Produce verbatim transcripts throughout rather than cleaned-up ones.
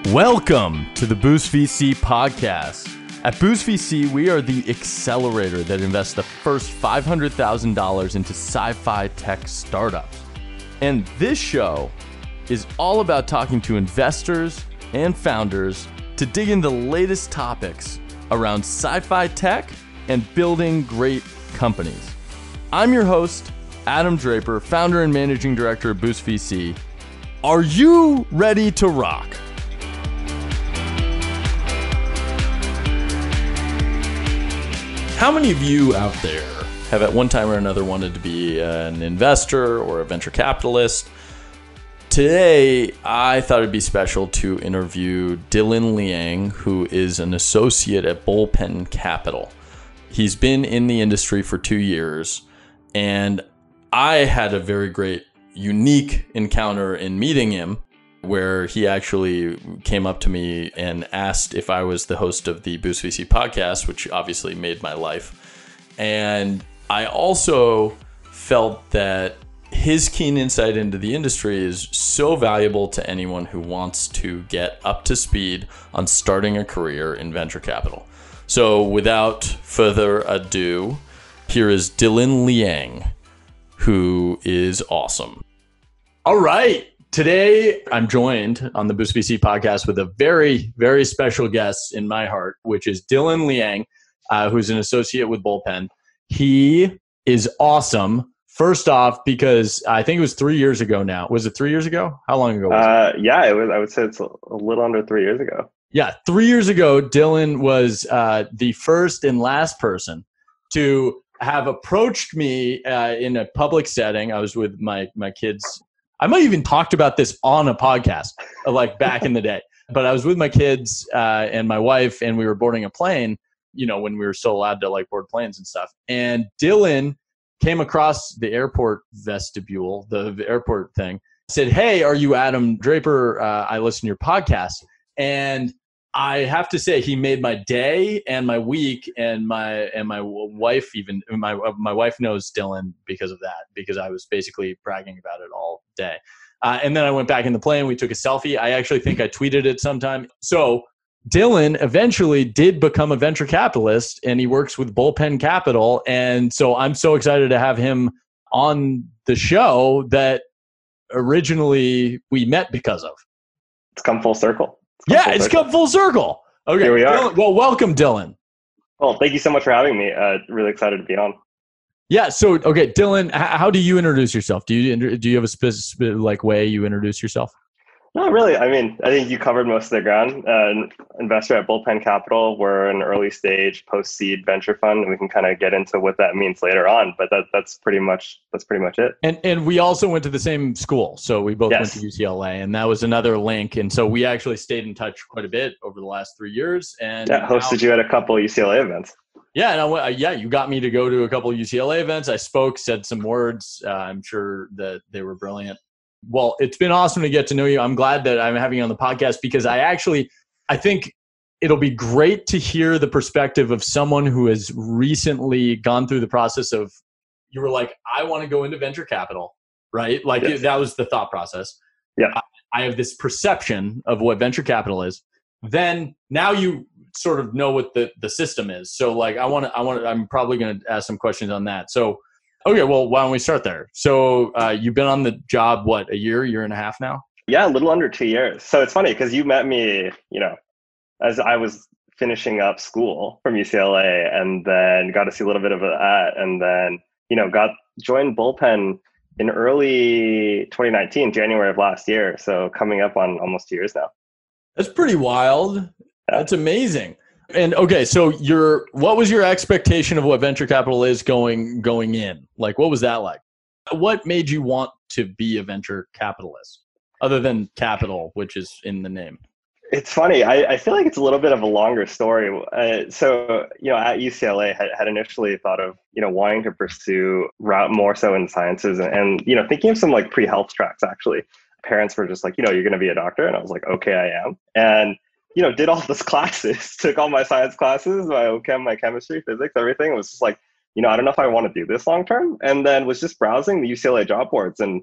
Welcome to the Boost V C podcast. At Boost V C, we are the accelerator that invests the first five hundred thousand dollars into sci-fi tech startups. And this show is all about talking to investors and founders to dig into the latest topics around sci-fi tech and building great companies. I'm your host, Adam Draper, founder and managing director of Boost V C. Are you ready to rock? How many of you out there have at one time or another wanted to be an investor or a venture capitalist? Today, I thought it'd be special to interview Dylan Liang, who is an associate at Bullpen Capital. He's been in the industry for two years, and I had a very great, unique encounter in meeting him, where he actually came up to me and asked if I was the host of the Boost V C podcast, which obviously made my life. And I also felt that his keen insight into the industry is so valuable to anyone who wants to get up to speed on starting a career in venture capital. So without further ado, here is Dylan Liang, who is awesome. All right. Today, I'm joined on the Boost V C podcast with a very, very special guest in my heart, which is Dylan Liang, uh, who's an associate with Bullpen. He is awesome. First off, because I think it was three years ago now. Was it three years ago? How long ago was uh, it? Yeah, it was. I would say it's a, a little under three years ago. Yeah, three years ago, Dylan was uh, the first and last person to have approached me uh, in a public setting. I was with my my kids. I might even talked about this on a podcast, like back in the day. But I was with my kids uh, and my wife, and we were boarding a plane, you know, when we were still allowed to like board planes and stuff. And Dylan came across the airport vestibule, the, the airport thing, said, "Hey, are you Adam Draper? Uh, I listen to your podcast." And I have to say, he made my day and my week, and my and my wife even my my wife knows Dylan because of that, because I was basically bragging about it all day. Uh, and then I went back in the plane. We took a selfie. I actually think I tweeted it sometime. So Dylan eventually did become a venture capitalist, and he works with Bullpen Capital. And so I'm so excited to have him on the show that originally we met because of. It's come full circle. It's yeah, it's circle. come full circle. Okay, here we are. Dylan, well, welcome, Dylan. Well, thank you so much for having me. Uh, really excited to be on. Yeah. So, okay, Dylan, h- how do you introduce yourself? Do you do you have a specific like way you introduce yourself? Not really. I mean, I think you covered most of the ground. Uh, investor at Bullpen Capital. We're an early stage post-seed venture fund, and we can kind of get into what that means later on. But that that's pretty much that's pretty much it. And and we also went to the same school, so we both yes. went to U C L A, and that was another link. And so we actually stayed in touch quite a bit over the last three years. And yeah, hosted now, you at a couple of U C L A events. Yeah, and I, yeah, you got me to go to a couple of U C L A events. I spoke, said some words. Uh, I'm sure that they were brilliant. Well, it's been awesome to get to know you. I'm glad that I'm having you on the podcast, because I actually, I think it'll be great to hear the perspective of someone who has recently gone through the process of, you were like, I want to go into venture capital, right? Like yes. that was the thought process. Yeah. I, I have this perception of what venture capital is. Then now you sort of know what the, the system is. So like, I want to, I want to, I'm probably going to ask some questions on that. So okay, well, why don't we start there? So uh, you've been on the job, what, a year, year and a half now? Yeah, a little under two years. So it's funny because you met me, you know, as I was finishing up school from U C L A, and then got to see a little bit of that, and then, you know, got joined Bullpen in early twenty nineteen, January of last year. So coming up on almost two years now. That's pretty wild. Yeah. That's amazing. And okay, so your what was your expectation of what venture capital is going going in? Like, what was that like? What made you want to be a venture capitalist, other than capital, which is in the name? It's funny. I, I feel like it's a little bit of a longer story. Uh, so, you know, at U C L A, had, had initially thought of, you know, wanting to pursue route more so in sciences, and, and you know, thinking of some like pre-health tracks. Actually, parents were just like, you know, you're going to be a doctor, and I was like, okay, I am, and you know, did all those classes, took all my science classes, my chem, my chemistry, physics, everything. It was just like, you know, I don't know if I want to do this long term. And then was just browsing the U C L A job boards, and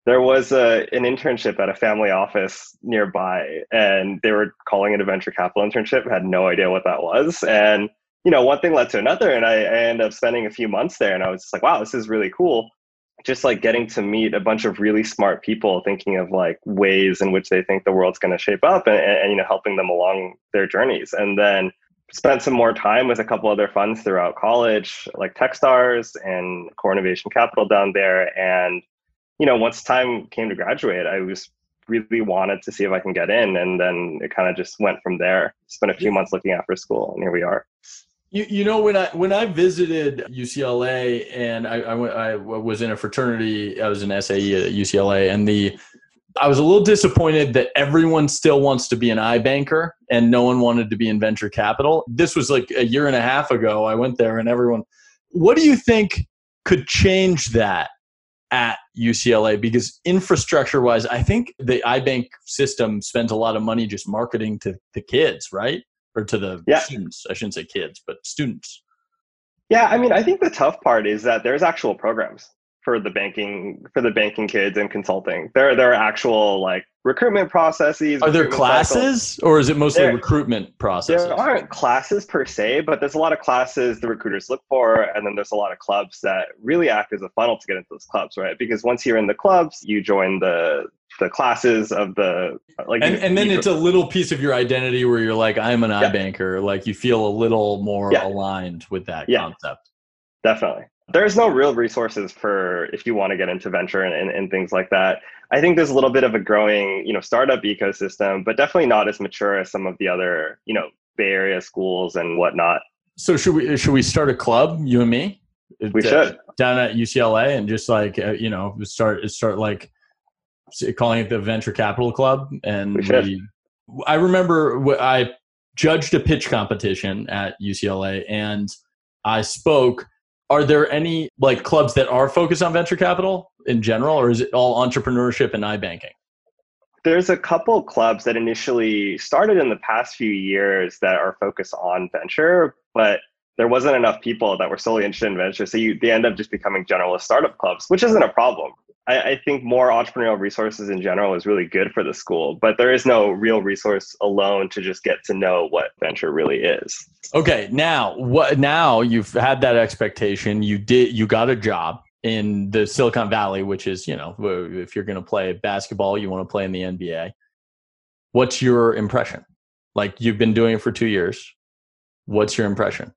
There was a an internship at a family office nearby, and they were calling it a venture capital internship. Had no idea what that was, and you know, one thing led to another, and I, I ended up spending a few months there, and I was just like, wow, this is really cool. Just like getting to meet a bunch of really smart people, thinking of like ways in which they think the world's going to shape up, and, and you know, helping them along their journeys. And then spent some more time with a couple other funds throughout college, like Techstars and Core Innovation Capital down there, and you know, once time came to graduate, I was really wanted to see if I can get in. And then it kind of just went from there. Spent a few months looking after school, and here we are. You, you know, when I when I visited U C L A, and I, I, went, I was in a fraternity, I was an S A E at U C L A, and the I was a little disappointed that everyone still wants to be an iBanker and no one wanted to be in venture capital. This was like a year and a half ago. I went there and everyone, what do you think could change that at U C L A? Because infrastructure wise, I think the iBank system spends a lot of money just marketing to the kids, right? Or to the yeah. students. I shouldn't say kids, but students. Yeah, I mean, I think the tough part is that there's actual programs for the banking for the banking kids and consulting. There there are actual like recruitment processes. Are there recruitment classes cycles. Or is it mostly there, recruitment processes? There aren't classes per se, but there's a lot of classes the recruiters look for, and then there's a lot of clubs that really act as a funnel to get into those clubs, right? Because once you're in the clubs, you join the the classes of the like and, you, and then you, it's a little piece of your identity where you're like, I'm an yeah. iBanker. Like you feel a little more yeah. aligned with that yeah. concept. Definitely. There's no real resources for if you want to get into venture and, and, and things like that. I think there's a little bit of a growing, you know, startup ecosystem, but definitely not as mature as some of the other, you know, Bay Area schools and whatnot. So should we should we start a club, you and me? We should. Down at U C L A and just like, uh, you know, start start like calling it the Venture Capital Club. And we should. We, I remember I judged a pitch competition at U C L A and I spoke. Are there any like clubs that are focused on venture capital in general, or is it all entrepreneurship and iBanking? There's a couple clubs that initially started in the past few years that are focused on venture, but there wasn't enough people that were solely interested in venture. So you, they end up just becoming generalist startup clubs, which isn't a problem. I, I think more entrepreneurial resources in general is really good for the school, but there is no real resource alone to just get to know what venture really is. Okay, now what? Now you've had that expectation. You did. You got a job in the Silicon Valley, which is, you know, if you're going to play basketball, you want to play in the N B A. What's your impression? Like you've been doing it for two years. What's your impression?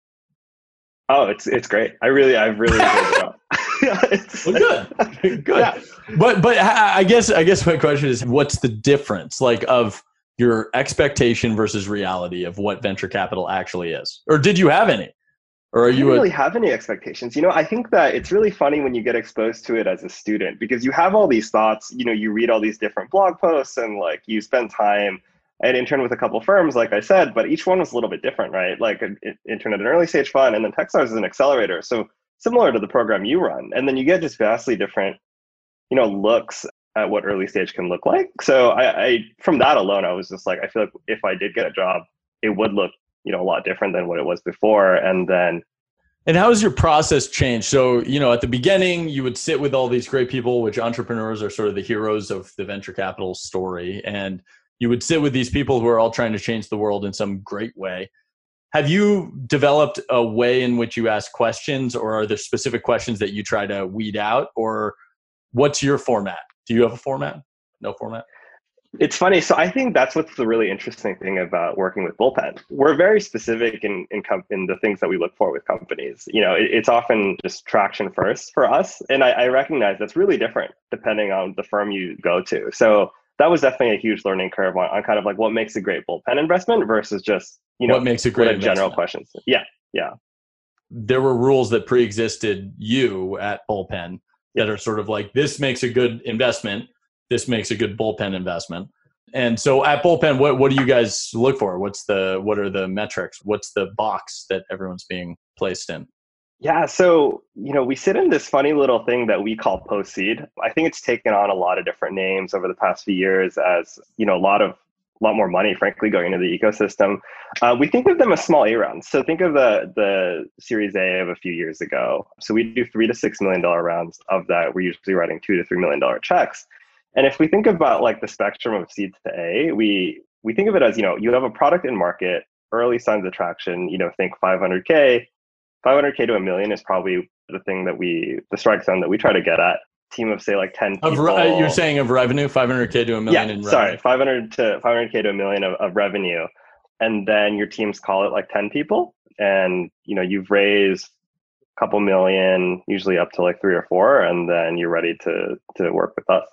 Oh, it's it's great. I really, I've really enjoyed the job. Well, good, good. Yeah. But but I guess I guess my question is, what's the difference, like, of your expectation versus reality of what venture capital actually is? Or did you have any? Or are I you don't a- really have any expectations? You know, I think that it's really funny when you get exposed to it as a student, because you have all these thoughts. You know, you read all these different blog posts and like you spend time. I had interned with a couple firms, like I said, but each one was a little bit different, right? Like an intern at an early stage fund, and then Techstars is an accelerator. So similar to the program you run. And then you get just vastly different, you know, looks at what early stage can look like. So I, I, from that alone, I was just like, I feel like if I did get a job, it would look, you know, a lot different than what it was before. And then. And how has your process changed? So, you know, at the beginning, you would sit with all these great people, which entrepreneurs are sort of the heroes of the venture capital story. And you would sit with these people who are all trying to change the world in some great way. Have you developed a way in which you ask questions, or are there specific questions that you try to weed out, or what's your format? Do you have a format? No format? It's funny. So I think that's what's the really interesting thing about working with Bullpen. We're very specific in in, com- in the things that we look for with companies. You know, it, it's often just traction first for us. And I, I recognize that's really different depending on the firm you go to. So that was definitely a huge learning curve on, on kind of like what makes a great Bullpen investment versus just, you know, what makes a great general questions. Yeah. Yeah. There were rules that pre-existed you at Bullpen that are sort of like, this makes a good investment. This makes a good Bullpen investment. And so at Bullpen, what, what do you guys look for? What's the, what are the metrics? What's the box that everyone's being placed in? Yeah. So, you know, we sit in this funny little thing that we call post-seed. I think it's taken on a lot of different names over the past few years as, you know, a lot of, a lot more money, frankly, going into the ecosystem. Uh, we think of them as small A rounds. So think of the the Series A of a few years ago. So we do three to six million dollar rounds of that. We're usually writing two to three million dollar checks. And if we think about like the spectrum of seed to A, we we think of it as, you know, you have a product in market, early signs of traction, you know, think five hundred K, five hundred K to a million is probably the thing that we, the strike zone that we try to get at. Team of say like ten people. Of, uh, you're saying of revenue, five hundred K to a million yeah, in revenue? Sorry, five hundred to five hundred K to a million of, of revenue. And then your teams call it like ten people. And, you know, you've raised a couple million, usually up to like three or four, and then you're ready to to work with us.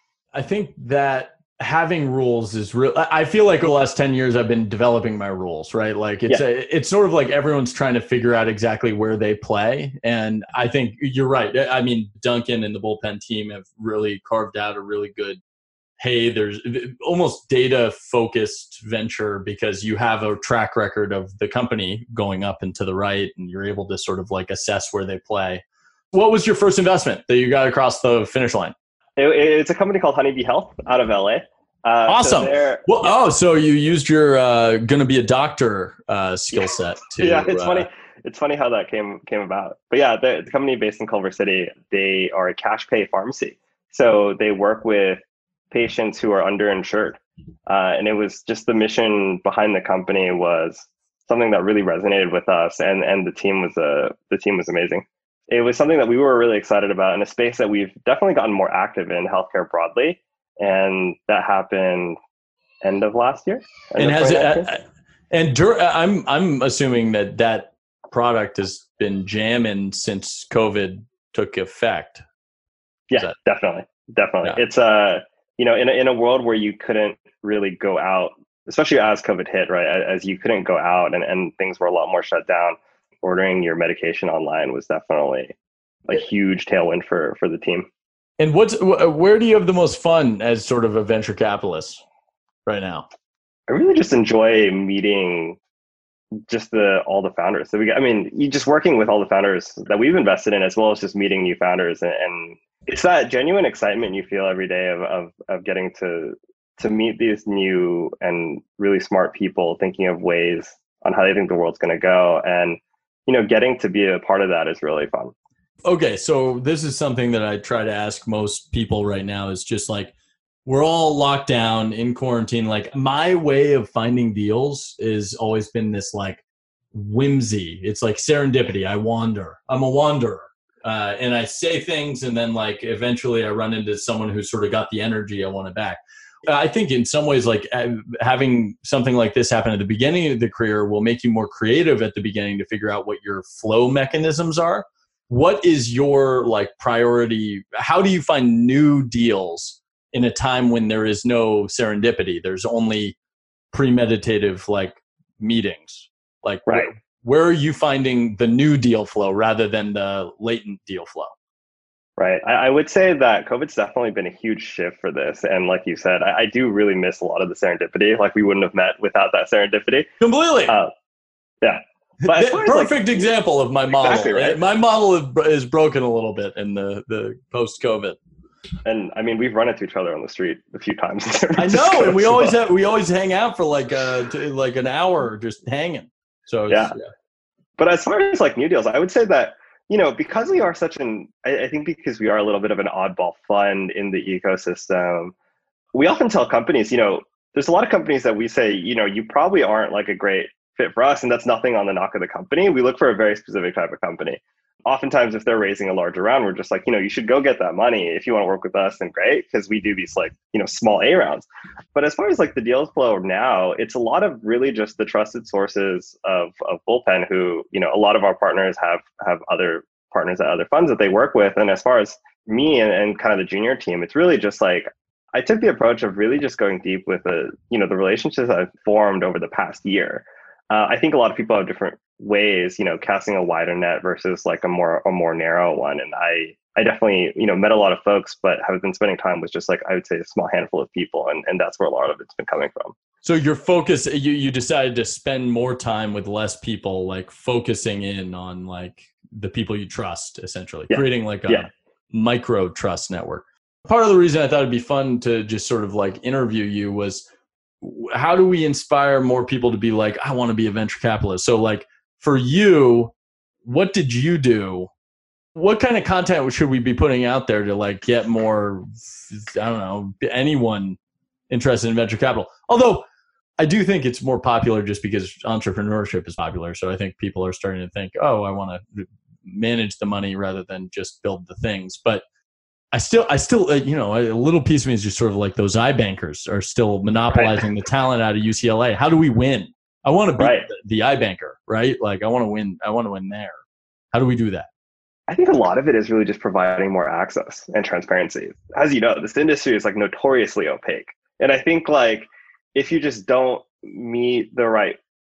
I think that having rules is real. I feel like over the last ten years, I've been developing my rules, right? Like it's, yeah. a, it's sort of like everyone's trying to figure out exactly where they play. And I think you're right. I mean, Duncan and the Bullpen team have really carved out a really good, hey, there's almost data focused venture because you have a track record of the company going up and to the right, and you're able to sort of like assess where they play. What was your first investment that you got across the finish line? It, it's a company called Honeybee Health out of L A. Uh, awesome. So well, yeah. Oh, so you used your uh, going to be a doctor uh, skill set to. yeah, it's uh, funny. It's funny how that came came about. But yeah, the, the company based in Culver City, they are a cash pay pharmacy. So they work with patients who are underinsured. Uh, and it was just the mission behind the company was something that really resonated with us. And, and the team was a, the team was amazing. It was something that we were really excited about in a space that we've definitely gotten more active in healthcare broadly. And that happened end of last year. And has it, uh, and dur- I'm, I'm assuming that that product has been jamming since COVID took effect. Yeah, that- definitely. Definitely. Yeah. It's uh, you know, in a, in a world where you couldn't really go out, especially as COVID hit, right? As you couldn't go out and, and things were a lot more shut down. Ordering your medication online was definitely a huge tailwind for, for the team. And what's where do you have the most fun as sort of a venture capitalist right now? I really just enjoy meeting just the all the founders. So we, I mean, you just working with all the founders that we've invested in, as well as just meeting new founders, and, and it's that genuine excitement you feel every day of of of getting to to meet these new and really smart people, thinking of ways on how they think the world's going to go, and you know, getting to be a part of that is really fun. Okay, so this is something that I try to ask most people right now is just like, we're all locked down in quarantine. Like my way of finding deals has always been this like whimsy. It's like serendipity. I wander. I'm a wanderer. Uh, and I say things and then like eventually I run into someone who's sort of got the energy I want it back. I think in some ways, like having something like this happen at the beginning of the career will make you more creative at the beginning to figure out what your flow mechanisms are. What is your like priority? How do you find new deals in a time when there is no serendipity? There's only premeditative like meetings. Like right. where, where are you finding the new deal flow rather than the latent deal flow? Right. I, I would say that COVID's definitely been a huge shift for this. And like you said, I, I do really miss a lot of the serendipity. Like we wouldn't have met without that serendipity. Completely. Uh, yeah. But as perfect like, example of my model. Exactly right. My model is, is broken a little bit in the, the post-COVID. And I mean, we've run into each other on the street a few times. I know, and we always have, we always hang out for like uh like an hour just hanging. So yeah. yeah. But as far as like new deals, I would say that, you know, because we are such an, I, I think because we are a little bit of an oddball fund in the ecosystem, we often tell companies, you know, there's a lot of companies that we say, you know, you probably aren't like a great fit for us. And that's nothing on the knock of the company. We look for a very specific type of company. Oftentimes, if they're raising a larger round, we're just like, you know, you should go get that money. If you want to work with us, then great, because we do these like, you know, small A rounds. But as far as like the deals flow now, it's a lot of really just the trusted sources of, of Bullpen who, you know, a lot of our partners have have other partners at other funds that they work with. And as far as me and, and kind of the junior team, it's really just like, I took the approach of really just going deep with the, you know, the relationships I've formed over the past year. Uh, I think a lot of people have different ways, you know, casting a wider net versus like a more a more narrow one. And I I definitely, you know, met a lot of folks, but have been spending time with just like, I would say a small handful of people. And, and that's where a lot of it's been coming from. So your focus, you, you decided to spend more time with less people, like focusing in on like the people you trust, essentially, yeah. creating like a yeah. micro trust network. Part of the reason I thought it'd be fun to just sort of like interview you was, how do we inspire more people to be like, I want to be a venture capitalist? So like for you, what did you do? what kind of content should we be putting out there to like get more, I don't know, anyone interested in venture capital? Although I do think it's more popular just because entrepreneurship is popular. So I think people are starting to think, oh, I want to manage the money rather than just build the things. But I still, I still, uh, you know, a little piece of me is just sort of like those iBankers are still monopolizing right. the talent out of U C L A. How do we win? I want to be right. the, the iBanker, right? Like I want to win. I want to win there. How do we do that? I think a lot of it is really just providing more access and transparency. As you know, this industry is like notoriously opaque. And I think like if you just don't meet the right,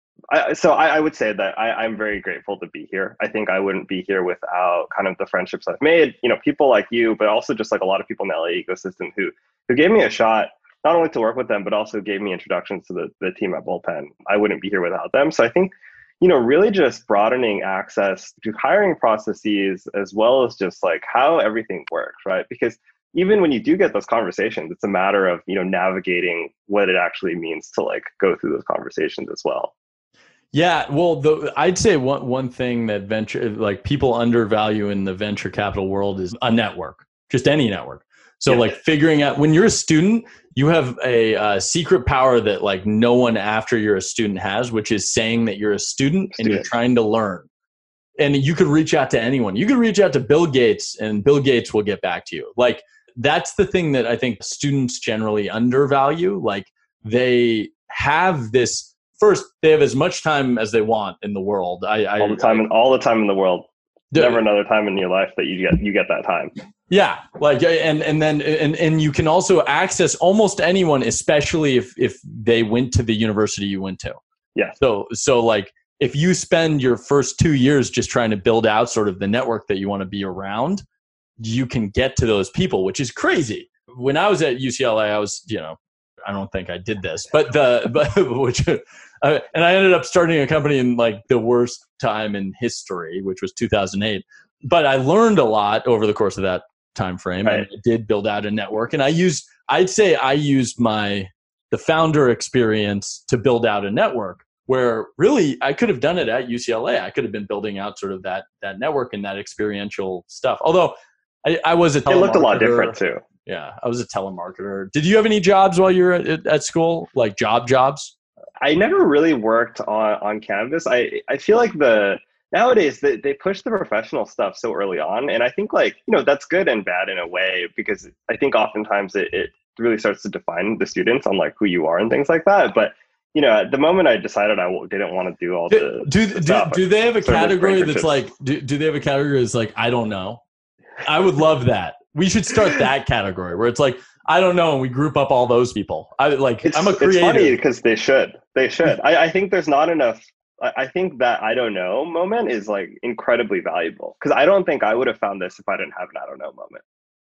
I, so I, I would say that I, I'm very grateful to be here. I think I wouldn't be here without kind of the friendships I've made, you know, people like you, but also just like a lot of people in the L A ecosystem who, who gave me a shot, not only to work with them, but also gave me introductions to the, the team at Bullpen. I wouldn't be here without them. So I think, you know, really just broadening access to hiring processes as well as just like how everything works, right? Because even when you do get those conversations, it's a matter of, you know, navigating what it actually means to like go through those conversations as well. Yeah, well, the, I'd say one one thing that venture like people undervalue in the venture capital world is a network, just any network. So yeah. like figuring out when you're a student, you have a, a secret power that like no one after you're a student has, which is saying that you're a student, student and you're trying to learn. And you could reach out to anyone. You could reach out to Bill Gates and Bill Gates will get back to you. Like that's the thing that I think students generally undervalue. Like they have this, first, they have as much time as they want in the world. I, I all the time, I, all the time in the world. Never another time in your life that you get you get that time. Yeah, like and and then and and you can also access almost anyone, especially if if they went to the university you went to. Yeah. So so like if you spend your first two years just trying to build out sort of the network that you want to be around, you can get to those people, which is crazy. When I was at U C L A, I was, you know, I don't think I did this, but the but which uh, and I ended up starting a company in like the worst time in history, which was two thousand eight. But I learned a lot over the course of that time frame, right. and I did build out a network. And I used, I'd say, I used my the founder experience to build out a network. Where really I could have done it at U C L A. I could have been building out sort of that that network and that experiential stuff. Although I, I was a telemarketer. It looked a lot different too. Yeah, I was a telemarketer. Did you have any jobs while you were at, at school, like job jobs? I never really worked on, on campus. I, I feel like the nowadays they, they push the professional stuff so early on. And I think like, you know, that's good and bad in a way, because I think oftentimes it, it really starts to define the students on like who you are and things like that. But you know, at the moment I decided I didn't want to do all the do do, do, do they have a category that's like do, do they have a category that's like I don't know? I would love that. We should start that category where it's like I don't know, and we group up all those people. I like it's, I'm a creator. It's funny because they should they should. I, I think there's not enough. I, I think that I don't know moment is like incredibly valuable, because I don't think I would have found this if I didn't have an I don't know moment.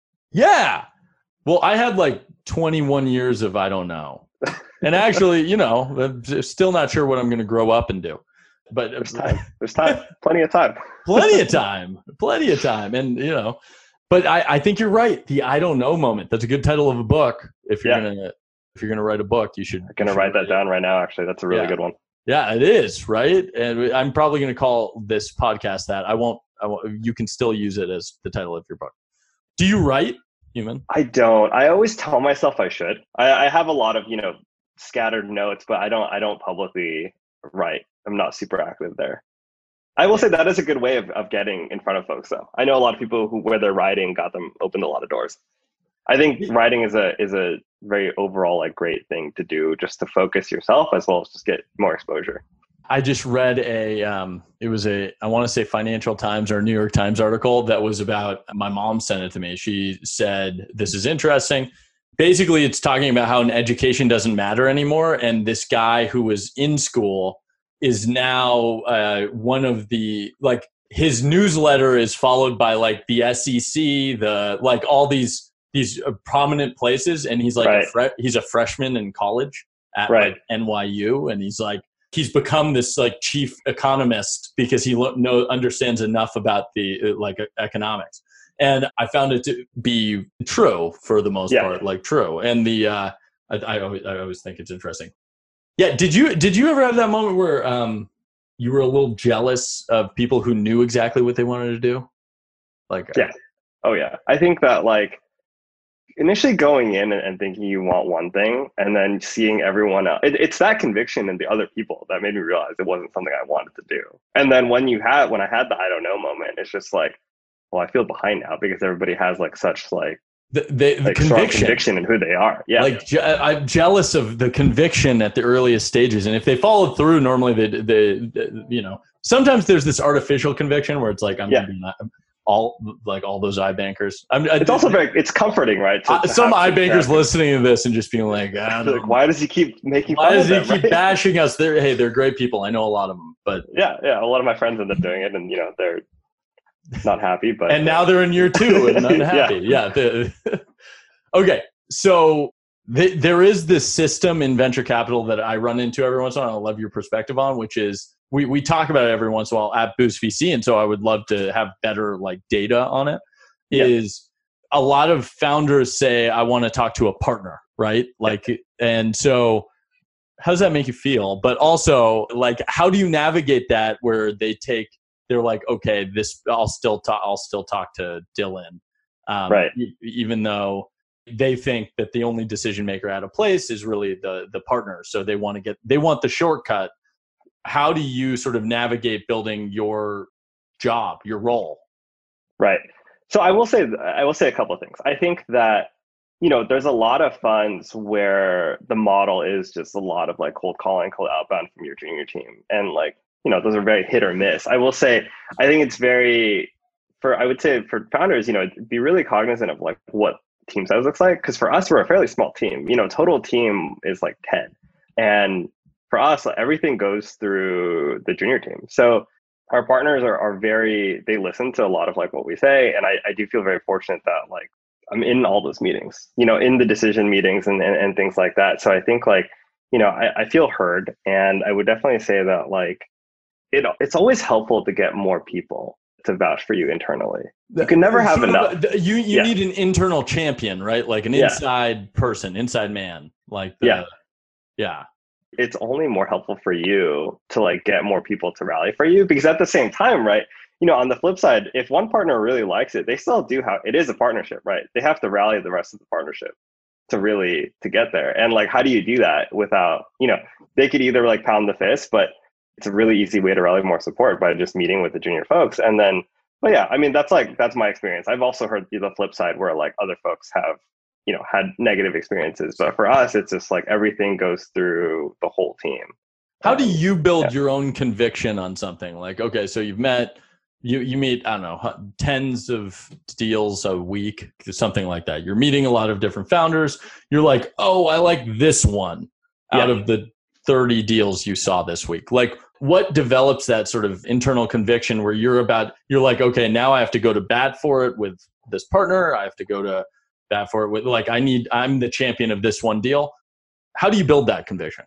Yeah. Well, I had like twenty-one years of I don't know. And actually, you know, I'm still not sure what I'm going to grow up and do. But there's time. There's time. Plenty of time. Plenty of time. Plenty of time. And, you know, but I, I think you're right. The I don't know moment. That's a good title of a book. If you're yeah. going to if you're going to write a book, you should. I'm going to write that down right now, actually. That's a really yeah. good one. Yeah, it is, right? And I'm probably going to call this podcast that. I won't, I won't. You can still use it as the title of your book. Do you write, Human? I don't. I always tell myself I should. I, I have a lot of, you know, scattered notes, but I don't I don't publicly write. I'm not super active there. I will say that is a good way of, of getting in front of folks though. I know a lot of people who where their writing got them opened a lot of doors. I think writing is a is a very overall like great thing to do, just to focus yourself as well as just get more exposure. I just read a um it was a I want to say Financial Times or New York Times article that was about, my mom sent it to me. She said, this is interesting. Basically, it's talking about how an education doesn't matter anymore. And this guy who was in school is now uh, one of the, like, his newsletter is followed by like the S E C, the like all these these prominent places. And he's like, right. a fre- he's a freshman in college at right. like N Y U. And he's like, he's become this like chief economist because he lo- know, understands enough about the uh, like economics. And I found it to be true for the most yeah. part, like true. And the uh, I, I, always, I always think it's interesting. Yeah. Did you did you ever have that moment where um, you were a little jealous of people who knew exactly what they wanted to do? Like, Yeah. Oh yeah. I think that like initially going in and, and thinking you want one thing and then seeing everyone else, it, it's that conviction in the other people that made me realize it wasn't something I wanted to do. And then when you had, when I had the I don't know moment, it's just like, well, I feel behind now because everybody has like such like, the, the, the like strong conviction. conviction in who they are. Yeah. Like je- I'm jealous of the conviction at the earliest stages, and if they follow through, normally they, they, they you know, sometimes there's this artificial conviction where it's like I'm Yeah. gonna be not, all like all those iBankers. I'm, I, It's also very, it's comforting, right? To, uh, to some have iBankers success. listening to this and just feeling like, I don't Like, know, why does he keep making why fun does of he them, keep right? bashing us? They're hey, they're great people. I know a lot of them, but Yeah, yeah. A lot of my friends end up doing it, and you know they're not happy. But and now they're in year two and unhappy. Yeah. Yeah. the- okay, so th- there is this system in venture capital that I run into every once in a while. I love your perspective on, which is we we talk about it every once in a while at Boost V C, and so I would love to have better like data on it. Yeah. Is a lot of founders say I want to talk to a partner, right? Like, and so how does that make you feel? But also, like, how do you navigate that where they take, they're like, okay, this, I'll still talk, I'll still talk to Dylan, um, Right. e- even though they think that the only decision maker at a place is really the the partner. So they want to get, they want the shortcut. How do you sort of navigate building your job, your role? Right. So I will say, I will say a couple of things. I think that, you know, there's a lot of funds where the model is just a lot of like cold calling, cold outbound from your junior team. And like, you know, those are very hit or miss. I will say, I think it's very, for, I would say for founders, you know, be really cognizant of like what team size looks like. Cause for us, we're a fairly small team, you know, total team is like ten. And for us, like, everything goes through the junior team. So our partners are, are very, they listen to a lot of like what we say. And I, I do feel very fortunate that like I'm in all those meetings, you know, in the decision meetings and, and, and things like that. So I think like, you know, I, I feel heard. And I would definitely say that like, it, it's always helpful to get more people to vouch for you internally. You can never have Sort of, enough. You you Yeah. need an internal champion, right? Like an Yeah. inside person, inside man. Like the, Yeah. yeah. It's only more helpful for you to like get more people to rally for you, because at the same time, right, you know, on the flip side, if one partner really likes it, they still do have, it is a partnership, right? They have to rally the rest of the partnership to really to get there. And like, how do you do that without, you know, they could either like pound the fist, but it's a really easy way to rally more support by just meeting with the junior folks. And then, but yeah, I mean, that's like, that's my experience. I've also heard the flip side where like other folks have, you know, had negative experiences, but for us, it's just like everything goes through the whole team. How do you build yeah. your own conviction on something? Like, okay, so you've met, you you meet, I don't know, hu- tens of deals a week, something like that. You're meeting a lot of different founders. You're like, oh, I like this one out Yeah. of the thirty deals you saw this week. Like, what develops that sort of internal conviction where you're about, you're like, okay, now I have to go to bat for it with this partner. I have to go to bat for it with, like, I need, I'm the champion of this one deal. How do you build that conviction?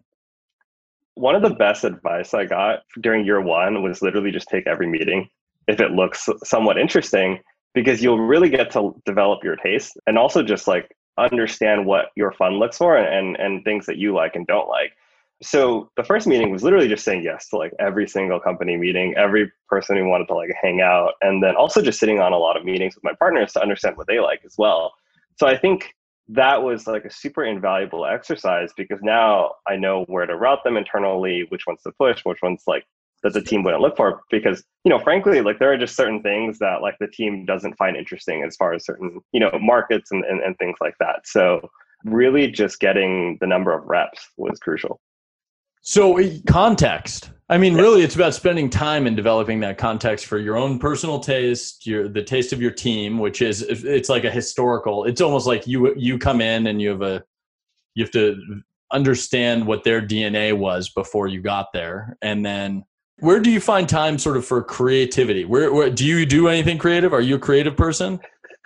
One of the best advice I got during year one was literally just take every meeting if it looks somewhat interesting, because you'll really get to develop your taste and also just like understand what your fund looks for and, and things that you like and don't like. So the first meeting was literally just saying yes to like every single company meeting, every person who wanted to like hang out, and then also just sitting on a lot of meetings with my partners to understand what they like as well. So I think that was like a super invaluable exercise, because now I know where to route them internally, which ones to push, which ones like that the team wouldn't look for, because, you know, frankly, like there are just certain things that like the team doesn't find interesting as far as certain, you know, markets and, and, and things like that. So really just getting the number of reps was crucial. So context. I mean, really, it's about spending time and developing that context for your own personal taste, your the taste of your team, which is, it's like a historical. It's almost like you you come in and you have a you have to understand what their D N A was before you got there, and then where do you find time sort of for creativity? Where, where do you do anything creative? Are you a creative person?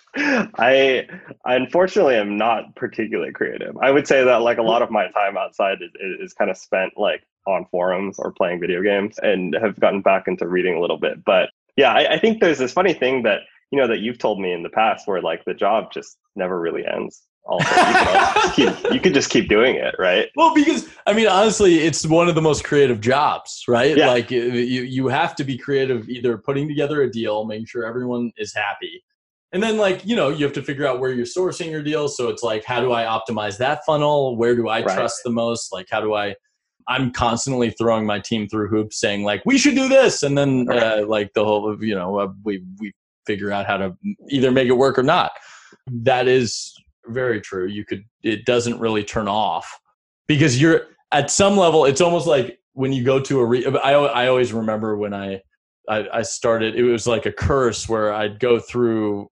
I unfortunately am not particularly creative. I would say that like a lot of my time outside is, is kind of spent like on forums or playing video games, and have gotten back into reading a little bit. But yeah, I, I think there's this funny thing that, you know, that you've told me in the past where like the job just never really ends. Also, you could, also just keep, you could just keep doing it, right? Well, because I mean, honestly, it's one of the most creative jobs, right? Yeah. Like you, you have to be creative, either putting together a deal, making sure everyone is happy. And then like, you know, you have to figure out where you're sourcing your deals. So it's like, how do I optimize that funnel? Where do I Right. trust the most? Like, how do I, I'm constantly throwing my team through hoops saying like, we should do this. And then uh, like the whole, you know, uh, we, we figure out how to either make it work or not. That is very true. You could, it doesn't really turn off because you're at some level, it's almost like when you go to a, re- I, I always remember when I, I, I started, it was like a curse where I'd go through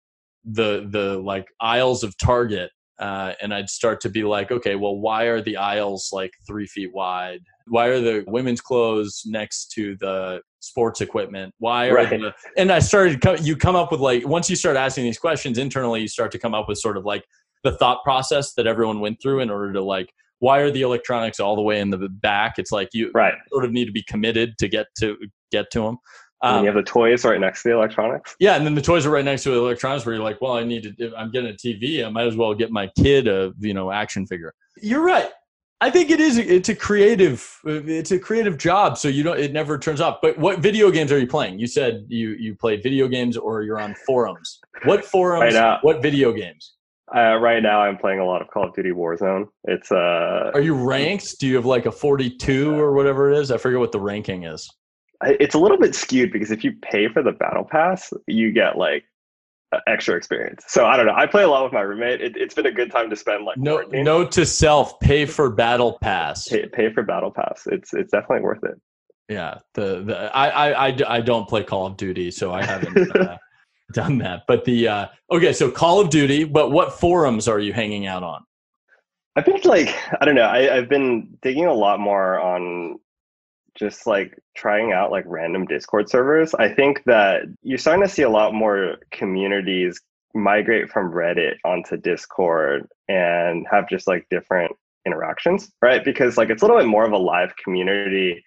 the, the like aisles of Target. Uh, and I'd start to be like, okay, well, why are the aisles like three feet wide? Why are the women's clothes next to the sports equipment? Why are Right. the, and I started, you come up with like, once you start asking these questions internally, you start to come up with sort of like the thought process that everyone went through in order to like, why are the electronics all the way in the back? It's like you Right. sort of need to be committed to get to get to them. And Um, you have the toys right next to the electronics. yeah, and then the toys are right next to the electronics where you're like, well, I need to, if I'm getting a T V, I might as well get my kid a, you know, action figure. You're right. I think it is, it's a creative, it's a creative job. So you don't, it never turns off. But what video games are you playing? You said you, you play video games or you're on forums. What forums, Right now, what video games? Uh, right now, I'm playing a lot of Call of Duty Warzone. It's uh, Are you ranked? Do you have like a forty-two or whatever it is? I forget what the ranking is. it's a little bit skewed because if you pay for the battle pass, you get like extra experience. So I don't know. I play a lot with my roommate. It, it's been a good time to spend like no, note to self: pay for battle pass. Pay, pay for battle pass. It's it's definitely worth it. Yeah, the the I I I, I don't play Call of Duty, so I haven't uh, done that. But the uh, okay, so Call of Duty. But what forums are you hanging out on? I've been like I don't know. I, I've been digging a lot more on just like trying out like random Discord servers. I think that you're starting to see a lot more communities migrate from Reddit onto Discord and have just like different interactions, right? Because like it's a little bit more of a live community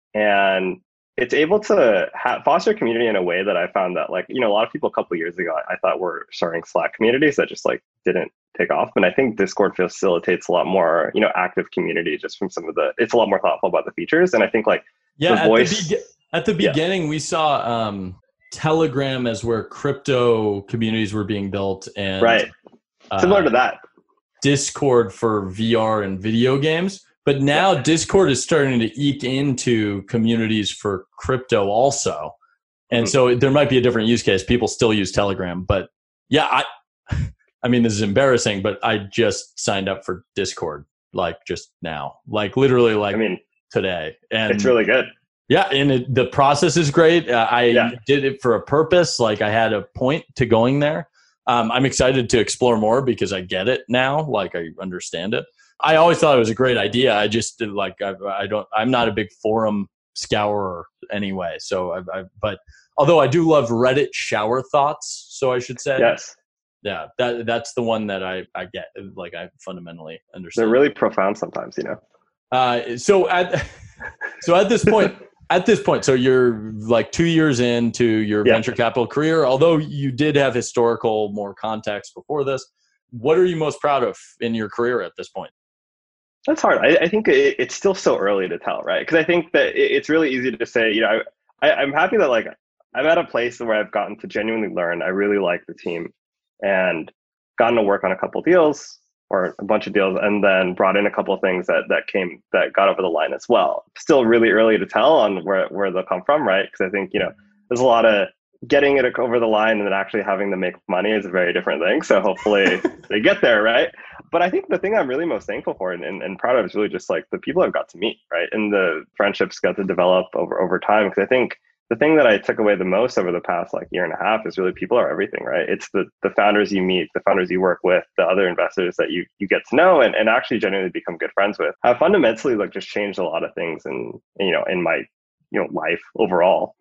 and it's able to ha- foster community in a way that I found that like, you know, a lot of people a couple of years ago, I thought were starting Slack communities that just like didn't take off. And I think Discord facilitates a lot more, you know, active community just from some of the, it's a lot more thoughtful about the features. And I think like yeah, the at voice. The be- at the beginning, yeah. we saw um, Telegram as where crypto communities were being built. And right. Similar uh, to that. Discord for V R and video games. But now yeah. Discord is starting to eke into communities for crypto also. And mm-hmm. so there might be a different use case. People still use Telegram. But yeah, I I mean, this is embarrassing, but I just signed up for Discord, like just now. Like literally like I mean, today. And it's really good. Yeah, and it, the process is great. Uh, I yeah. did it for a purpose. Like I had a point to going there. Um, I'm excited to explore more because I get it now. Like I understand it. I always thought it was a great idea. I just did like I, I don't. I'm not a big forum scourer anyway. So, I, I, but although I do love Reddit shower thoughts, so I should say yes, yeah. That that's the one that I I get. Like I fundamentally understand. They're really profound sometimes, you know. Uh, so at so at this point. At this point, so you're like two years into your yeah. venture capital career, although you did have historical more context before this. What are you most proud of in your career at this point? That's hard. I, I think it, it's still so early to tell, right? Because I think that it, it's really easy to say, you know, I, I, I'm happy that like I'm at a place where I've gotten to genuinely learn. I really like the team and gotten to work on a couple of deals. Or a bunch of deals, and then brought in a couple of things that that came that got over the line as well. Still really early to tell on where where they'll come from, right? Because I think you know there's a lot of getting it over the line and then actually having them make money is a very different thing. So hopefully they get there, right? But I think the thing I'm really most thankful for and, and, and proud of is really just like the people I've got to meet, right? And the friendships got to develop over over time. Because I think the thing that I took away the most over the past like year and a half is really people are everything, right? It's the the founders you meet, the founders you work with, the other investors that you you get to know and, and actually genuinely become good friends with have fundamentally like just changed a lot of things in, you know, in my, you know, life overall.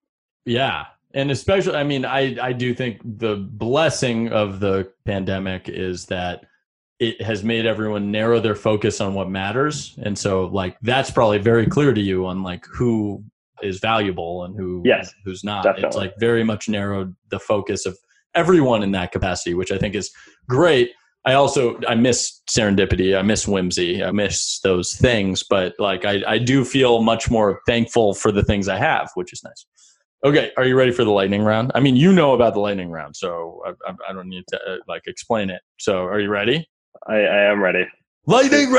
Yeah. And especially, I mean, I, I do think the blessing of the pandemic is that it has made everyone narrow their focus on what matters. And so like, that's probably very clear to you on like who is valuable and who yes, who's not. Definitely. It's like very much narrowed the focus of everyone in that capacity, which I think is great. I also, I miss serendipity. I miss whimsy. I miss those things. But like, I, I do feel much more thankful for the things I have, which is nice. Okay. Are you ready for the lightning round? I mean, you know about the lightning round, so I, I, I don't need to uh, like explain it. So are you ready? I, I am ready. Lightning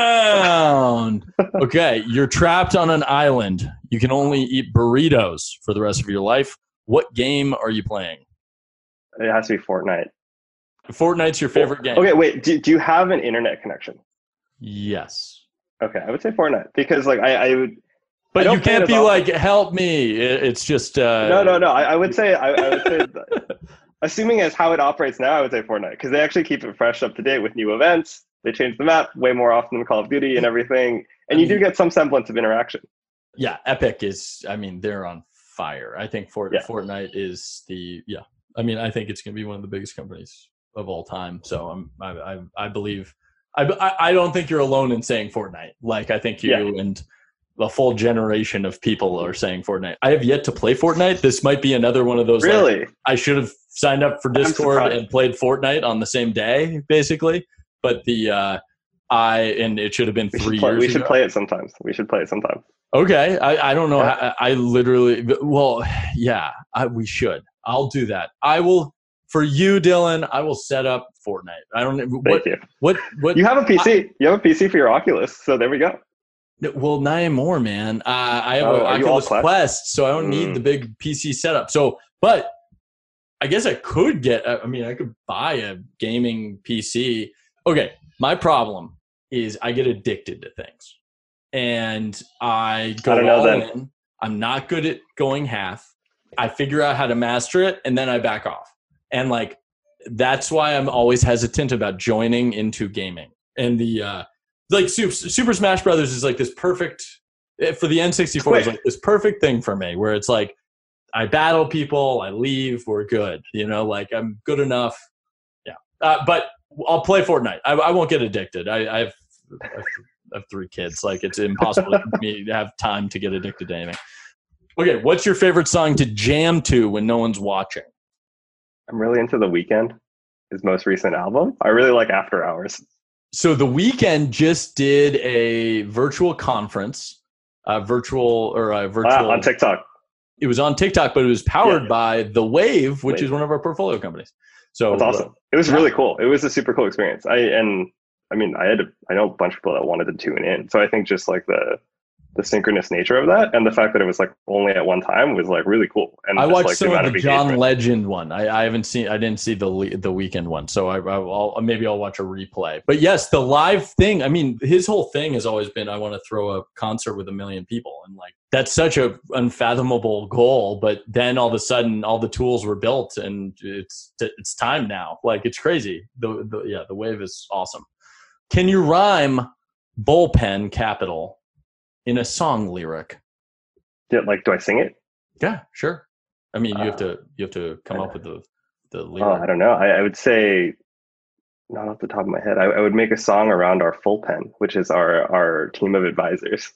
round. Okay. You're trapped on an island. You can only eat burritos for the rest of your life. What game are you playing? It has to be Fortnite. Fortnite's your favorite game. Okay, wait. Do, do you have an internet connection? Yes. Okay, I would say Fortnite because like I, I would. But I you can't be often. like, help me. It's just. Uh, no, no, no. I, I would say I, I would say, assuming as how it operates now, I would say Fortnite because they actually keep it fresh, up to date with new events. They change the map way more often than Call of Duty and everything, and I you mean, do get some semblance of interaction. Yeah, Epic is. I mean, they're on fire. I think Fort, yeah. Fortnite is the. Yeah, I mean, I think it's going to be one of the biggest companies of all time. So I'm, I, I, I believe, I, I don't think you're alone in saying Fortnite. Like I think you yeah. and a full generation of people are saying Fortnite. I have yet to play Fortnite. This might be another one of those. Really, like, I should have signed up for Discord and played Fortnite on the same day, basically. But the uh, I and it should have been we three play, years. We should ago. play it sometimes. We should play it sometime. Okay, I, I don't know. Yeah. How, I literally. Well, yeah, I, we should. I'll do that. I will. For you, Dylan, I will set up Fortnite. I don't know what, Thank you. what what you have a P C. I, you have a P C for your Oculus, so there we go. Well, not anymore, man. Uh, I have oh, an Oculus Quest, so I don't mm. need the big P C setup. So, but I guess I could get. I mean, I could buy a gaming P C. Okay, my problem is I get addicted to things, and I go I don't know all then. in. I'm not good at going half. I figure out how to master it, and then I back off. And like, that's why I'm always hesitant about joining into gaming. And the, uh, like Super, Super Smash Brothers is like this perfect, for the N sixty-four is like this perfect thing for me where it's like, I battle people, I leave, we're good. You know, like I'm good enough. Yeah. Uh, but I'll play Fortnite. I, I won't get addicted. I, I, have, I have three kids. Like it's impossible for me to have time to get addicted to anything. Okay. What's your favorite song to jam to when no one's watching? I'm really into The Weeknd, his most recent album. I really like After Hours. So The Weeknd just did a virtual conference, a virtual or a virtual ah, on TikTok. It was on TikTok, but it was powered yeah. by The Wave, which Wave. is one of our portfolio companies. So that's awesome. Uh, it was yeah. really cool. It was a super cool experience. I and I mean, I had to, I know a bunch of people that wanted to tune in. So I think just like the the synchronous nature of that and the fact that it was like only at one time was like really cool. And I just, watched like, some the of the John engagement. Legend one. I, I haven't seen, I didn't see the the Weeknd one. So I, I'll maybe I'll watch a replay. But yes, the live thing. I mean, his whole thing has always been, I want to throw a concert with a million people, and like that's such a unfathomable goal. But then all of a sudden, all the tools were built, and it's it's time now. Like it's crazy. The the yeah, the Wave is awesome. Can you rhyme bullpen capital in a song lyric? Yeah, like, do I sing it? Yeah, sure. I mean, you uh, have to you have to come up with the the lyric. Oh, I don't know. I, I would say, not off the top of my head, I, I would make a song around our full pen, which is our our team of advisors.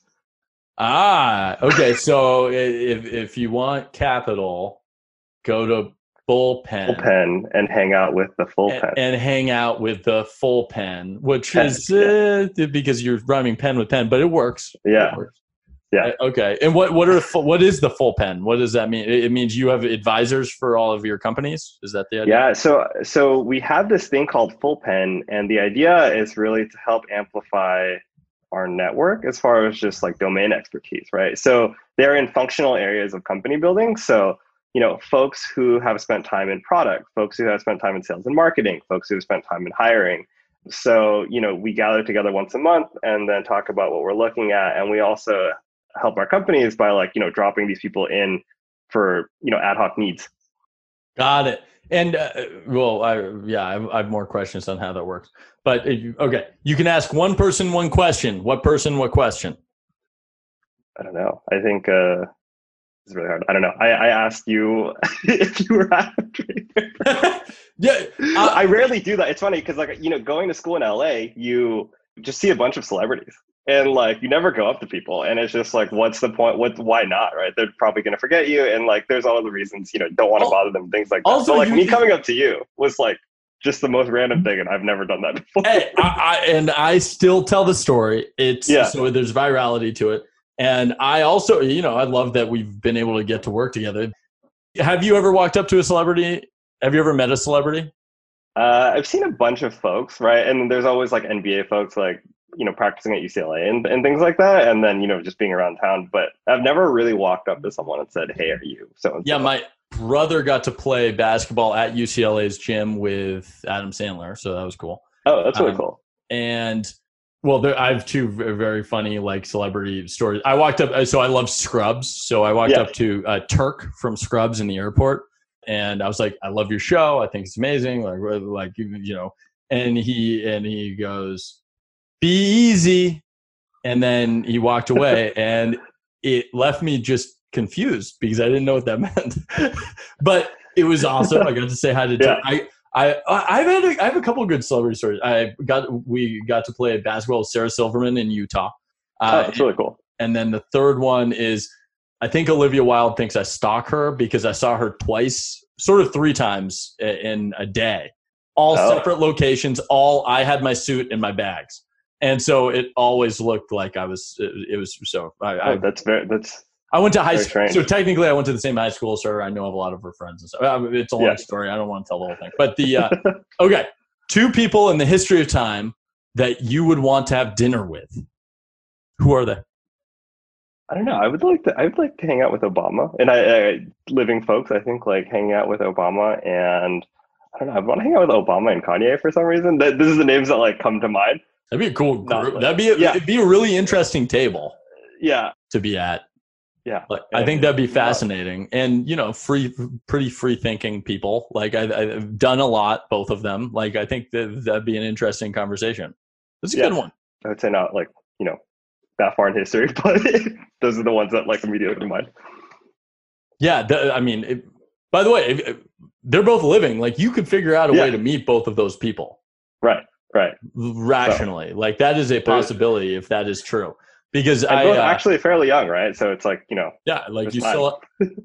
Ah, okay. So if if you want capital, go to bullpen. Bullpen and hang out with the full and, pen. And hang out with the full pen, which pen, is uh, yeah. because you're rhyming pen with pen, but it works. Yeah. It works. Yeah. Uh, okay. And what what are what is the full pen? What does that mean? It means you have advisors for all of your companies. Is that the idea? Yeah. So so we have this thing called Full Pen, and the idea is really to help amplify our network as far as just like domain expertise, right? So they're in functional areas of company building. So you know, folks who have spent time in product, folks who have spent time in sales and marketing, folks who have spent time in hiring. So, you know, we gather together once a month and then talk about what we're looking at. And we also help our companies by like, you know, dropping these people in for, you know, ad hoc needs. Got it. And uh, well, I, yeah, I have, I have more questions on how that works. But if you, okay, you can ask one person one question. What person, what question? I don't know. I think uh, it's really hard. I don't know. I, I asked you if you were at a trade fair. Yeah, I, I rarely do that. It's funny because, like, you know, going to school in L A, you just see a bunch of celebrities, and like you never go up to people, and it's just like, what's the point? What? Why not? Right? They're probably gonna forget you, and like, there's all the reasons, you know, don't want to bother them, things like that. Also, so like you, me coming up to you was like just the most random thing, and I've never done that before. Hey, I, I, and I still tell the story. It's yeah. So there's virality to it. And I also, you know, I love that we've been able to get to work together. Have you ever walked up to a celebrity? Have you ever met a celebrity? Uh, I've seen a bunch of folks, right? And there's always like N B A folks, like, you know, practicing at U C L A and, and things like that. And then, you know, just being around town. But I've never really walked up to someone and said, hey, are you so? Yeah, my brother got to play basketball at U C L A's gym with Adam Sandler. So that was cool. Oh, that's really um, cool. And well, there, I have two very funny like celebrity stories. I walked up, so I love Scrubs. So I walked yeah. up to uh, Turk from Scrubs in the airport. And I was like, I love your show. I think it's amazing. Like, like you know, and he and he goes, be easy. And then he walked away, and it left me just confused because I didn't know what that meant. But it was awesome. I got to say hi to. Yeah. I I I've had a, I have a couple of good celebrity stories. I got we got to play basketball with Sarah Silverman in Utah. Uh, oh, that's really cool. And then the third one is, I think Olivia Wilde thinks I stalk her because I saw her twice, sort of three times in a day, all oh. separate locations. All I had my suit and my bags, and so it always looked like I was. It, it was so. I, oh, I, that's very. That's. I went to high school, so technically I went to the same high school as her. I know of a lot of her friends and stuff. It's a long yeah. story. I don't want to tell the whole thing, but the uh, okay, two people in the history of time that you would want to have dinner with. Who are they? I don't know. I would like to. I would like to hang out with Obama, and I, I living folks. I think like hanging out with Obama, and I don't know. I want to hang out with Obama and Kanye for some reason. That this is the names that like come to mind. That'd be a cool group. Like, that'd be a, yeah. it'd be a really interesting table. Yeah. To be at. Yeah. Like, I think that'd be fascinating, yeah. and you know, free, pretty free thinking people. Like I, I've done a lot, both of them. Like I think that that'd be an interesting conversation. That's a yeah. good one. I would say not like you know. that far in history, but those are the ones that like immediately come to mind. Yeah, the, I mean, it, by the way, if, if they're both living. Like you could figure out a yeah. way to meet both of those people. Right, right. Rationally, so, like that is a possibility if that is true. Because I'm I both uh, actually fairly young, right? So it's like you know. Yeah, like you still.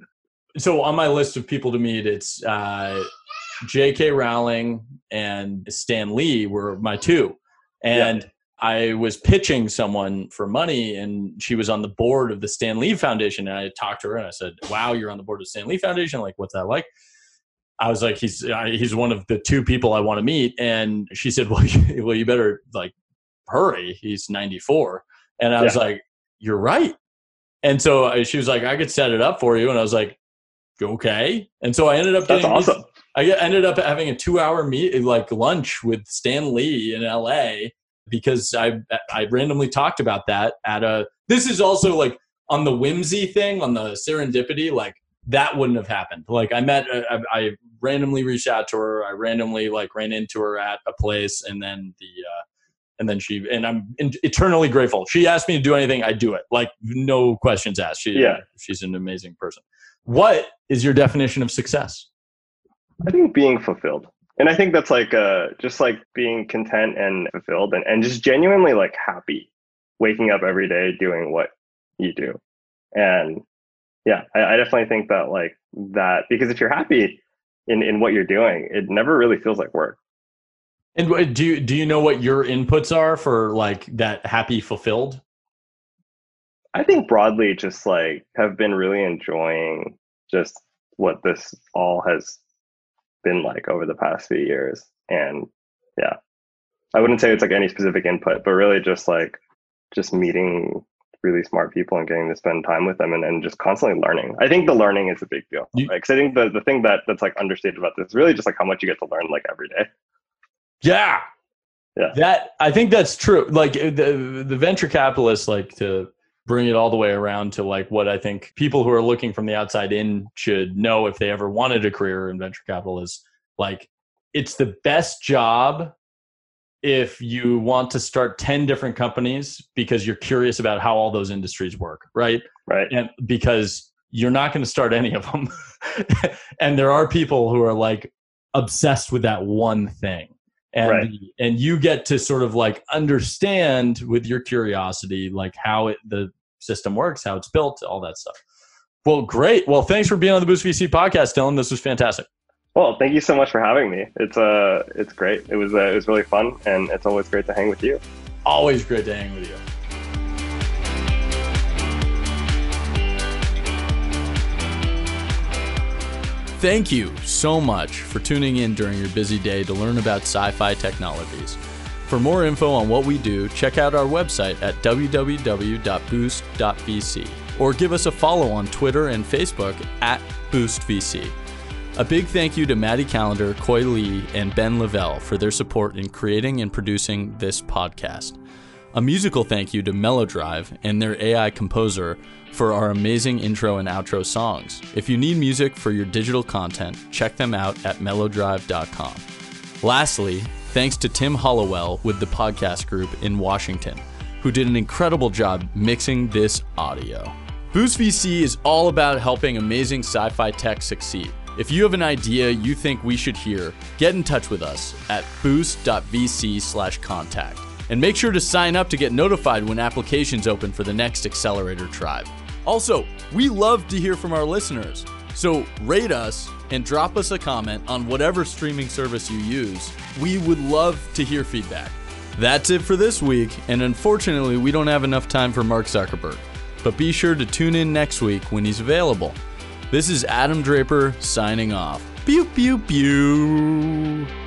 So on my list of people to meet, it's uh, J K. Rowling and Stan Lee were my two, and. Yeah. I was pitching someone for money, and she was on the board of the Stan Lee Foundation. And I talked to her and I said, wow, you're on the board of the Stan Lee Foundation. Like, what's that like? I was like, he's, he's one of the two people I want to meet. And she said, well, you, well, you better like hurry. He's ninety-four. And I was yeah. like, you're right. And so she was like, I could set it up for you. And I was like, okay. And so I ended up getting, That's awesome. I ended up having a two hour meet, like lunch with Stan Lee in L A, because I I randomly talked about that at a, this is also like on the whimsy thing, on the serendipity, like that wouldn't have happened. Like I met, I, I randomly reached out to her. I randomly like ran into her at a place, and then the, uh, and then she, and I'm eternally grateful. She asked me to do anything, I do it. Like no questions asked. She, yeah. She's an amazing person. What is your definition of success? I think being fulfilled. And I think that's like uh, just like being content and fulfilled and, and just genuinely like happy waking up every day doing what you do. And yeah, I, I definitely think that like that, because if you're happy in, in what you're doing, it never really feels like work. And do you, do you know what your inputs are for like that happy fulfilled? I think broadly just like have been really enjoying just what this all has been like over the past few years. And yeah, I wouldn't say it's like any specific input, but really just like just meeting really smart people and getting to spend time with them and, and just constantly learning. I think the learning is a big deal. You, right? Cause I think the, the thing that that's like understated about this is really just like how much you get to learn like every day. Yeah. Yeah. That, I think that's true. Like the, the venture capitalists, like to bring it all the way around to like what I think people who are looking from the outside in should know if they ever wanted a career in venture capital is like, it's the best job if you want to start ten different companies because you're curious about how all those industries work. Right. Right. And because you're not going to start any of them. And there are people who are like obsessed with that one thing. And, right. and you get to sort of like understand with your curiosity, like how it, the system works, how it's built, all that stuff. Well, great. Well, thanks for being on the Boost V C podcast, Dylan. This was fantastic. Well, thank you so much for having me. It's uh, it's great. It was uh, it was really fun, and it's always great to hang with you. Always great to hang with you. Thank you so much for tuning in during your busy day to learn about sci-fi technologies. For more info on what we do, check out our website at w w w dot boost dot v c or give us a follow on Twitter and Facebook at BoostVC. A big thank you to Maddie Callender, Coy Lee, and Ben Lavelle for their support in creating and producing this podcast. A musical thank you to Mellowdrive and their A I composer for our amazing intro and outro songs. If you need music for your digital content, check them out at mellowdrive dot com. Lastly, thanks to Tim Hollowell with the podcast group in Washington, who did an incredible job mixing this audio. BoostVC is all about helping amazing sci-fi tech succeed. If you have an idea you think we should hear, get in touch with us at boost dot v c slash contact. And make sure to sign up to get notified when applications open for the next Accelerator Tribe. Also, we love to hear from our listeners. So rate us and drop us a comment on whatever streaming service you use. We would love to hear feedback. That's it for this week, and unfortunately, we don't have enough time for Mark Zuckerberg. But be sure to tune in next week when he's available. This is Adam Draper signing off. Pew, pew, pew.